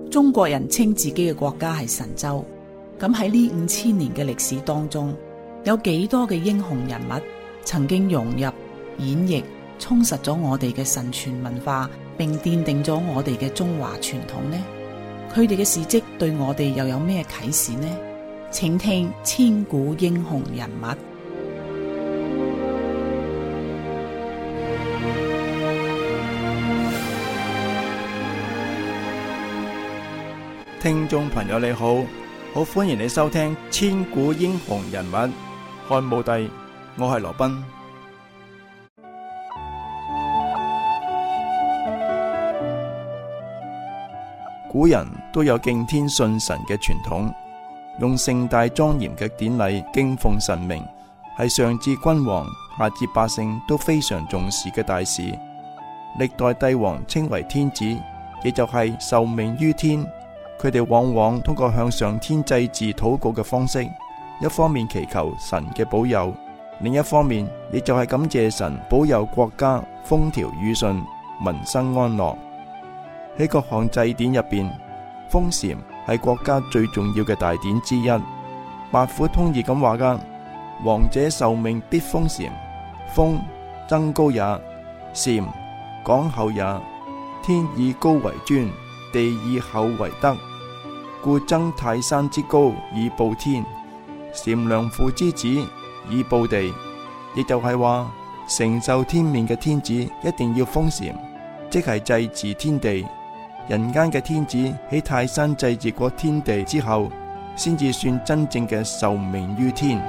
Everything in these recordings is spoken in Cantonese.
中國人稱自己嘅國家係神州。咁喺呢5000年嘅歷史當中，有幾多嘅英雄人物曾經融入、演繹、充實咗我哋嘅神傳文化，並奠定咗我哋嘅中華傳統呢？佢哋嘅事蹟對我哋又有咩啟示呢？請聽千古英雄人物。 聽眾朋友你好，好歡迎你收聽千古英雄人物漢武帝，我係羅賓。古人都有敬天信神嘅傳統，用盛大莊嚴嘅典禮敬奉神明，係上至君王下至百姓都非常重視嘅大事。歷代帝王稱為天子，也就係受命於天。佢哋往往通過向上天祭祀禱告嘅方式，一方面祈求神嘅保佑，另一方面亦就係感謝神保佑國家風調雨順、民生安樂。喺各項祭典入邊，封禪係國家最重要嘅大典之一。八府通義咁話噶：王者受命必封禪，封增高也，禪講厚也。天以高為尊，地以厚為德，故增泰山之高以報天，禪良父之子以報地。亦就係話，承受天命嘅天子一定要封禪，即係祭祀天地。人間嘅天子喺泰山祭祀過天地之後，先至算真正嘅受命於天。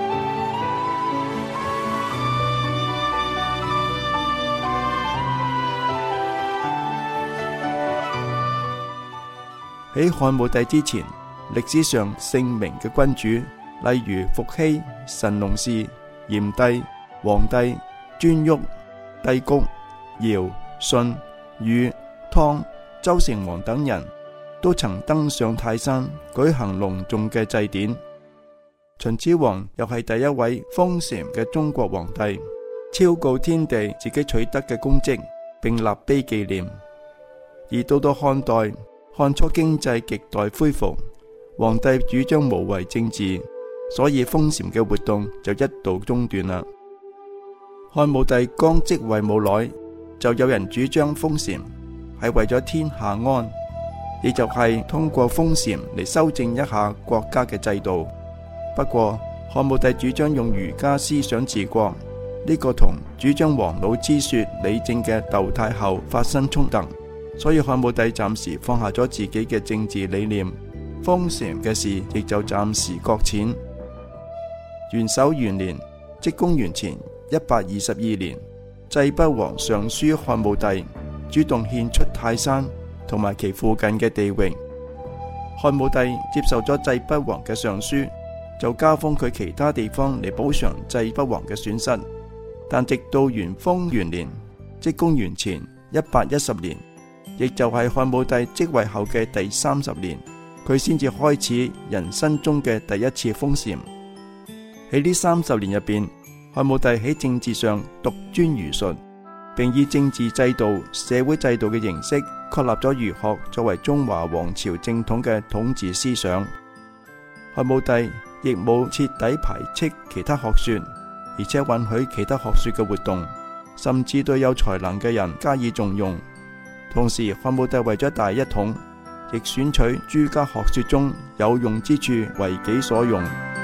喺漢武帝之前，歷史上姓名嘅君主，例如伏羲、神農氏、炎帝、黃帝、顓頊、帝嚳、堯、舜、禹、湯、周成王等人，都曾登上泰山舉行隆重嘅祭典。秦始皇又係第一位封禪嘅中國皇帝，昭告天地自己取得嘅功績，並立碑紀念。而到漢代，漢初經濟亟待恢復，皇帝主張無為政治，所以封禪嘅活動就一度中斷啦。漢武帝剛即位冇耐，就有人主張封禪係為咗天下安，亦就係通過封禪嚟修正一下國家嘅制度。不過漢武帝主張用儒家思想治國，呢個同主張黃老之說理政嘅竇太后發生衝突，所以漢武帝暫時放下咗自己嘅政治理念，封禪嘅事亦就暫時擱淺。元狩元年，即公元前122年，濟北王上書漢武帝，主動獻出泰山同埋其附近嘅地域。漢武帝接受咗濟北王嘅上書，就加封佢其他地方嚟補償濟北王嘅損失。但直到元豐元年，即公元前110年，亦就係漢武帝即位後嘅第30年，佢先至開始人生中嘅第一次封禪。喺呢30年入邊，漢武帝喺政治上獨尊儒術，並以政治制度、社會制度嘅形式確立咗儒學作為中華王朝正統嘅統治思想。漢武帝亦冇徹底排斥其他學說，而且允許其他學說嘅活動，甚至對有才能嘅人加以重用。同時，漢武帝為咗大一統，亦選取諸家學說中有用之處為己所用。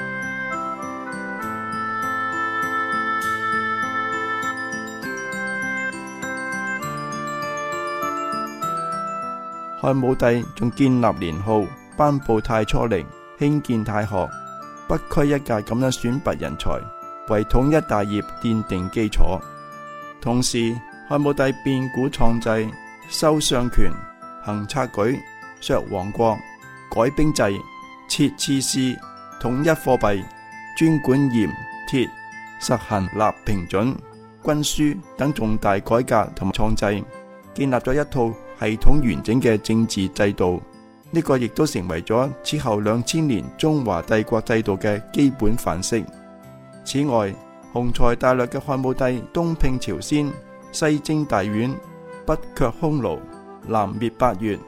漢武帝仲建立年號，頒布太初令，興建太學，不拘一格咁樣選拔人才，為統一大業奠定基礎。同時，漢武帝變古創制，收相權，行察舉，削王國，改兵制，設刺史，統一貨幣，專管鹽鐵，實行立平準、均輸等重大改革同創制，建立咗一套系統完整嘅政治制度。呢個亦都成為咗此後2000年中華帝國制度嘅基本範式。此外，雄才大略嘅漢武帝東拼朝鮮，西征大宛，北卻匈奴，南滅百越，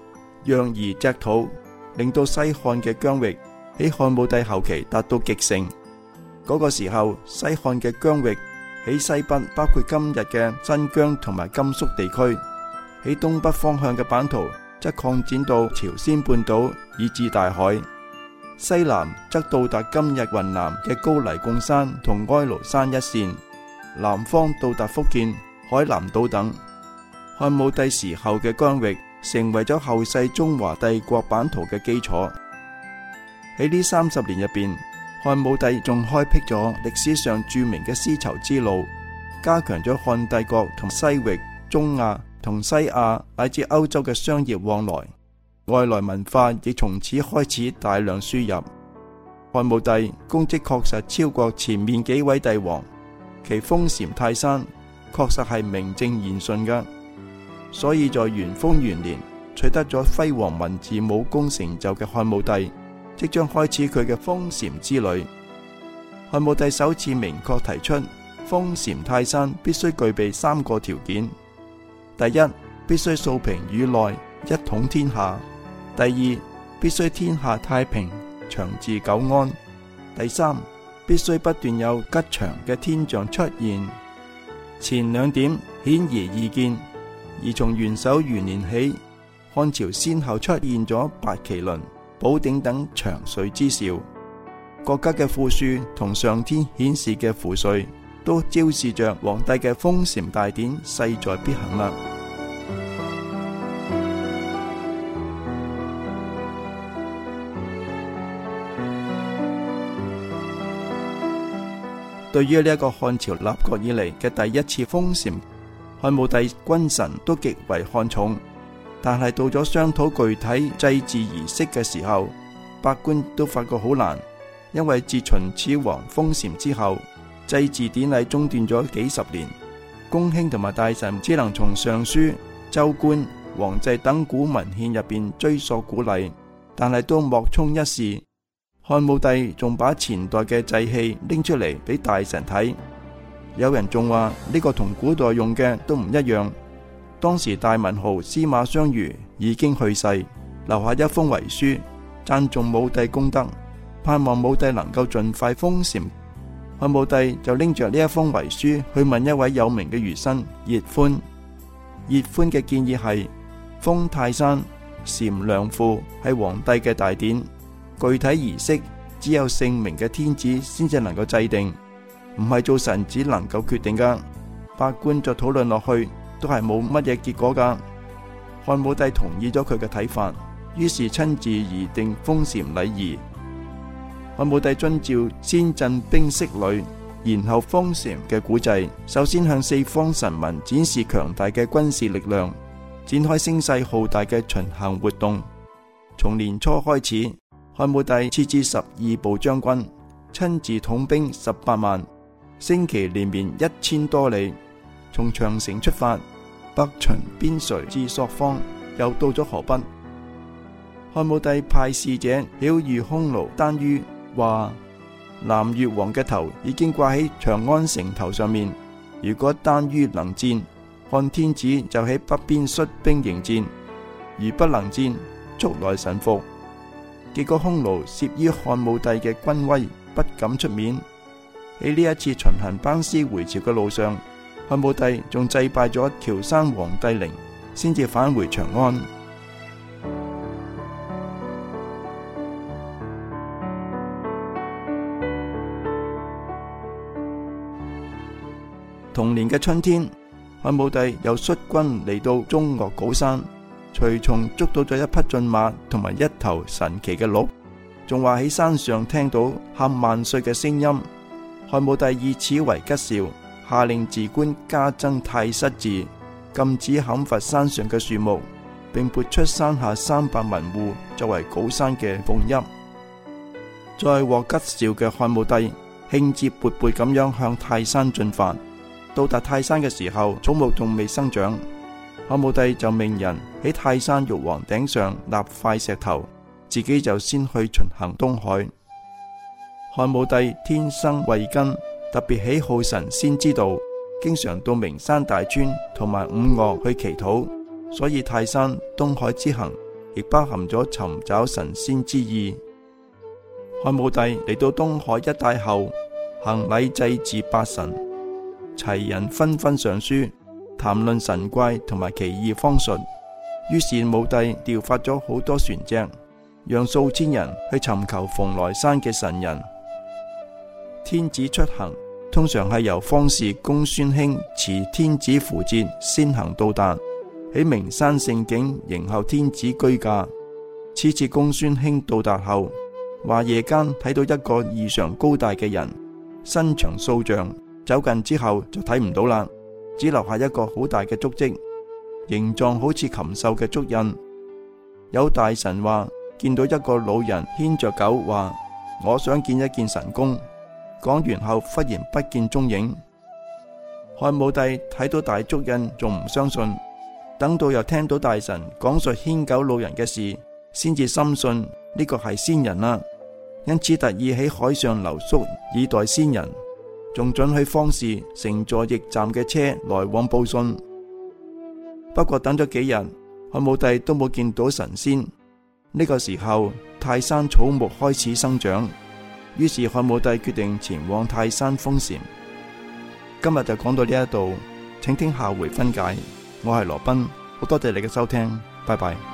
讓夷隻土，令到西漢嘅疆域喺漢武帝後期達到極盛。嗰個時候，西漢嘅疆域喺西北，包括今日嘅新疆同埋甘肅地區；喺東北方向嘅版圖則擴展到朝鮮半島以至大海；西南則到達今日雲南嘅高黎貢山同哀牢山一線，南方到達福建、海南島等。漢武帝時候嘅疆域成為咗後世中華帝國版圖嘅基礎。喺呢30年入邊，漢武帝仲開闢咗歷史上著名嘅絲綢之路，加強咗漢帝國同西域、中亞同西亞乃至歐洲嘅商業往來，外來文化亦從此開始大量輸入。漢武帝功績確實超過前面幾位帝王，其封禪泰山確實係名正言順嘅。所以在元豐元年取得咗輝煌文治武功成就嘅漢武帝，即將開始佢嘅封禪之旅。漢武帝首次明確提出，封禪泰山必須具備3個條件：第一，必須素平宇內，一統天下；第二，必須天下太平，長治久安；第三，必須不斷有吉祥嘅天象出現。前2點顯而易見，而從元狩元年起，漢朝先後出現咗八麒麟、寶鼎等祥瑞之兆，國家嘅富庶同上天顯示嘅福瑞，都昭示着皇帝嘅封禪大典勢在必行啦。對於呢一個漢朝立國以嚟嘅第一次封禪，漢武帝君臣都極為看重。但係到咗商討具體祭祀儀式嘅時候，百官都發覺好難，因為自秦始皇封禪之後，祭祀典禮中斷咗幾十年，公卿同埋大臣只能從尚書、州官、皇祭等古文獻入邊追溯古禮，但係都莫衷一是。漢武帝仲把前代嘅祭器拎出嚟俾大臣睇，有人仲話呢個同古代用嘅都唔一樣。當時大文豪司馬相如已經去世，留下一封遺書，讚頌武帝功德，盼望武帝能夠盡快封禪。漢武帝就拎着呢一封遺書去問一位有名嘅儒生葉歡。葉歡嘅建議係封泰山、禪良父係皇帝嘅大典，具體儀式只有聖明嘅天子先至能夠制定，唔係做臣子能夠決定噶。百官再討論落去都係冇乜嘢結果噶。漢武帝同意咗佢嘅睇法，於是親自擬定封禪禮儀。漢武帝遵照先鎮兵息旅，然後封禪嘅古制，首先向四方臣民展示強大嘅軍事力量，展開聲勢浩大嘅巡行活動。從年初開始，漢武帝設置12部將軍，親自統兵18萬，星期連綿1000多里，從長城出發，北巡邊陲至朔方，又到咗河北。漢武帝派使者曉諭匈奴單于，話南越王嘅頭已經掛喺長安城頭上面，如果單于能戰，漢天子就喺北邊率兵迎戰；如不能戰，速來臣服。結果匈奴懾於漢武帝嘅軍威，不敢出面。喺呢一次巡行班師回朝嘅路上，漢武帝仲祭拜咗喬山皇帝陵，先至返回長安。同年嘅春天，漢武帝又率軍嚟到中岳高山，隨從捉到咗一匹駿馬同埋一頭神奇嘅鹿，仲話喺山上聽到喊萬歲嘅聲音。漢武帝以此為吉兆，下令寺官加增太失字，禁止砍伐山上嘅樹木，並撥出山下300民戶作為高山嘅奉邑。再獲吉兆嘅漢武帝興致勃勃咁樣向泰山進發。到達泰山嘅時候，草木仲未生長，漢武帝就命人喺泰山玉皇頂上立塊石頭，自己就先去巡行東海。漢武帝天生慧根，特別喜好神仙之道，經常到名山大川同埋5嶽去祈禱，所以泰山東海之行亦包含咗尋找神仙之意。漢武帝嚟到東海一帶後，行禮祭祀八神，齊人紛紛上書，談論神怪同埋奇異方術。於是武帝調發咗好多船隻，讓數千人去尋求蓬萊山嘅神人。天子出行通常係由方士公孫興持天子符節先行到達，喺名山勝景迎候天子居駕。此次公孫興到達後，話夜間睇到一個異常高大嘅人，身長數丈，走近之後就睇唔到啦，只留下一個好大嘅足跡，形狀好似禽獸嘅足印。有大臣話見到一個老人牽着狗，話我想見一見神功。講完後忽然不見蹤影。漢武帝睇到大足印仲唔相信，等到又聽到大臣講述牽狗老人嘅事，先至深信呢個係仙人啦。因此特意喺海上留宿以待仙人，仲准許方士乘坐驛站嘅車來往報信。不過等咗幾日，漢武帝都冇見到神仙。呢個時候泰山草木開始生長，於是漢武帝決定前往泰山封禪。今日就講到呢一度，請聽下回分解。我係羅賓，好多謝你嘅收聽，拜拜。